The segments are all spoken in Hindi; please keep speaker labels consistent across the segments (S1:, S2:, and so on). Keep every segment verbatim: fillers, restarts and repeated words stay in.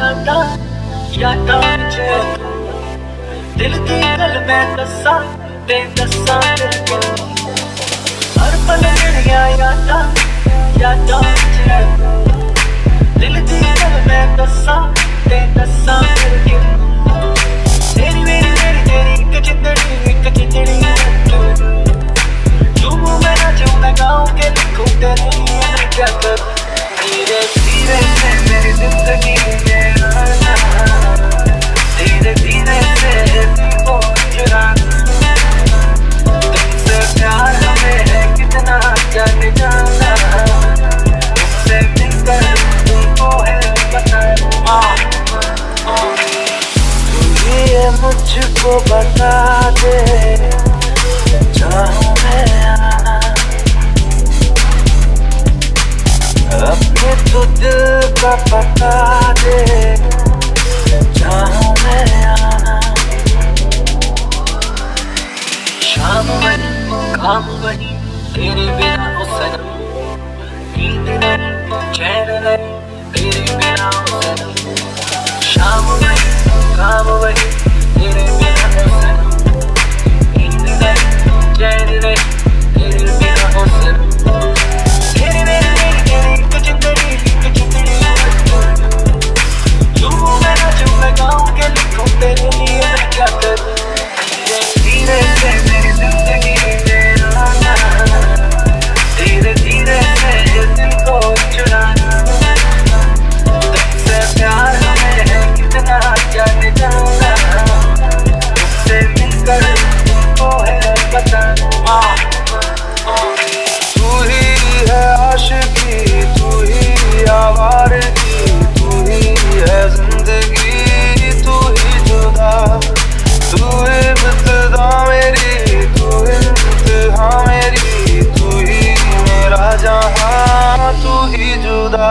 S1: यादा यादा मुझे दिल की गल मैं दसा ते दसा करके हर पल मेरिया यादा यादा मुझे दिल की गल मैं दसा ते दसा करके तेरी मेरी मेरी तेरी एक जिंदड़ी एक जिंदड़ी तू मैं नाचूं मैं गाऊं के लिखूं तेरे लिए मैं क्या करूं धीरे धीरे से मेरी जिंदगी में आना धीरे धीरे से वो चुराना तुमसे प्यार हमें है कितना जाने जाना तुमसे मिलकर तुमको है बताना तू ये मुझको बता दे चाहूं मैं आना अपने तो दिल का पता दे चाहूं मैं आना शाम बनी काम बनी तेरे बिना हो सनम नींद नहीं चैन नहीं तेरे बिना हो सनम शाम बनी काम बनी तेरे बिना हो सनम नींद नहीं चैन नहीं तेरे बिना हो सनम तेरी मेरी मेरी तेरी एक जिंदड़ी एक जिंदड़ी तू मैं नाचूं मैं गाऊं के लिखूं तेरे लिए मैं क्या करूं धीरे धीरे से मेरी जिंदगी में आना धीरे धीरे से दिल को चुराना तुमसे प्यार हमें है कितना जाने जाना तुमसे मिलकर तुमको है बताना तू ही है आशिकी तू ही आवारगी तू ही है जिंदगी तू ही जुदा तू इब्तिदा मेरी तू इंतहा मेरी तू ही मेरा जहां तू ही जुदा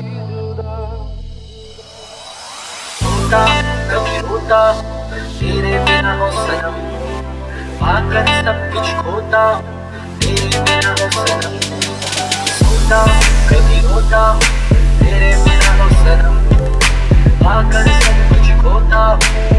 S1: होता कभी होता तेरे बिना हो सनम पाकर सब कुछ खोता तेरे बिना हो सनम सोता कभी होता तेरे बिना हो सनम पाकर सब कुछ खोता